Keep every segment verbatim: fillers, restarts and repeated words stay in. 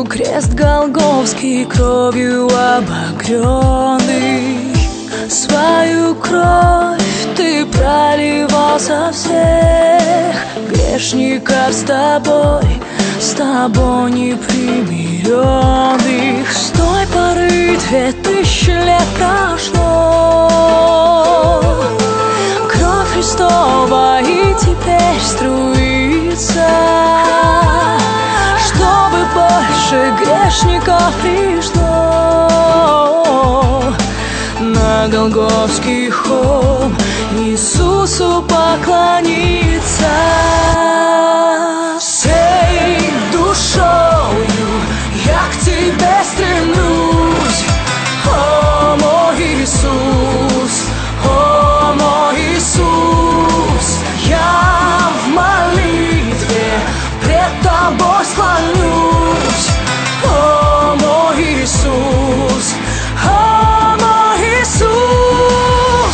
крест голгофский кровью обогренный. Свою кровь ты проливал со всех грешников с тобой, с тобой непримиренных. С той поры две тысячи лет прошло, кровь Христова и теперь струится, чтобы больше грешников пришло на Голгофский холм Иисусу поклониться. Всей душою я к тебе стремлюсь, о мой Иисус, о мой Иисус. Я в молитве пред тобой склонюсь, о мой Иисус, о мой Иисус.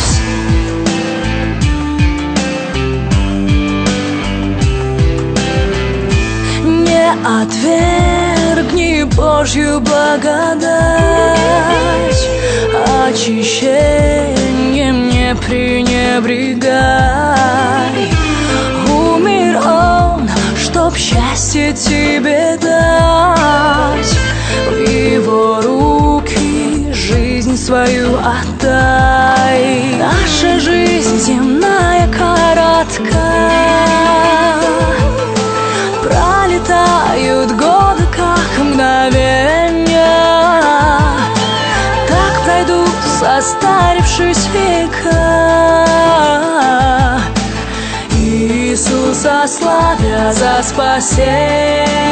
Не отвергни Божью благодать, очищением не пренебрегай. Умер Он, чтоб счастье тебе дать, в Его руки жизнь свою отдай. Наша жизнь земная коротка, пролетают годы, как мгновенья, так пройдут, состарившись века. Иисуса славя за спасение.